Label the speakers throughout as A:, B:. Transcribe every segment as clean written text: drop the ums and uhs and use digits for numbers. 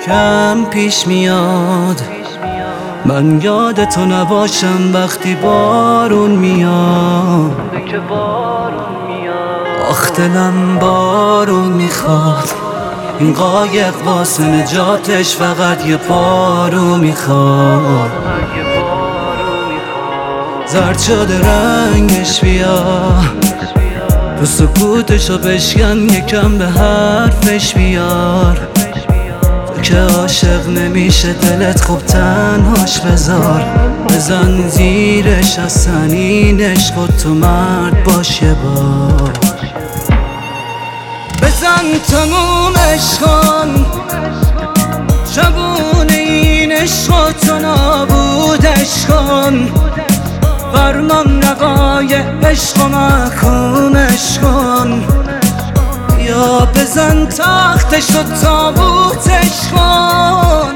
A: کم پیش میاد. من یادتو نباشم وقتی بارون میاد. آخ دلم بارون میخواد، این قایق واسه نجاتش فقط یه پارو میخواد. زرد شده رنگش بیا، تو سکوتشو بشکن، یکم به حرفش بیار. تو که عاشق نمیشه دلت خوب تنهاش بذار. بزن زیرش از سنینش، خود تو مرد باش یه بار. بزن تموم عشقان، شبونه این عشق و تو نابودش کن. فرمان نقای عشق و محکومش کن. یا بزن تختش و تابوتش کن.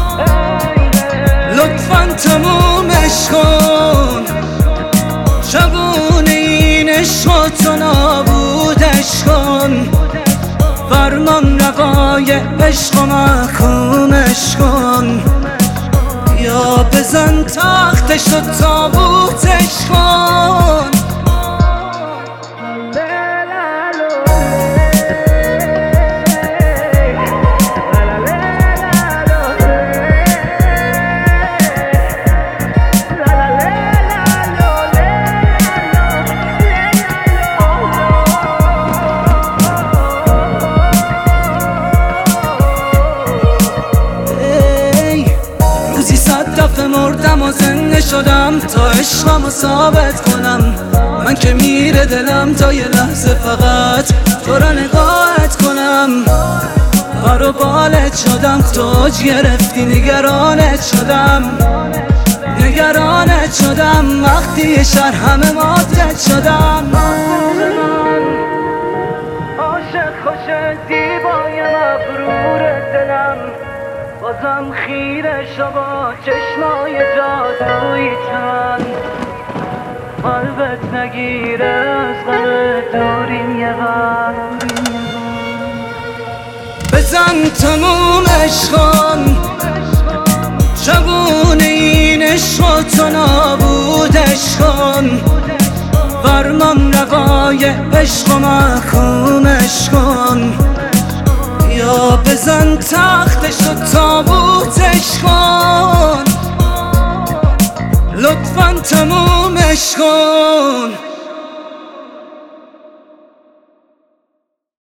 A: لطفاً تمومش کن. شبونه این عشق و تو نابودش کن. فرمان رقای عشق و محکومش کن. یا بزن تختش و تابوتش کن. مردم و زنده شدم تا عشقمو ثابت کنم. من که میره دلم تا یه لحظه فقط تو را نگاهت کنم. پر و بالت شدم، توج گرفتی، نگرانت شدم. نگرانت شدم وقتی یه شهر همه ماتت شدم. عاشق خوش زیبای مبرور دلم، بازم خیره شو با چشمای جادویی چند. قلبت نگیره از غم دوریم یه بر. بزن تموم عشقان، شبونه این عشق و تو نابودش کن. فرمان رقای عشق و محکومش کن. یا بزن تختش و تابوتش کن. لطفاً تمومش کن.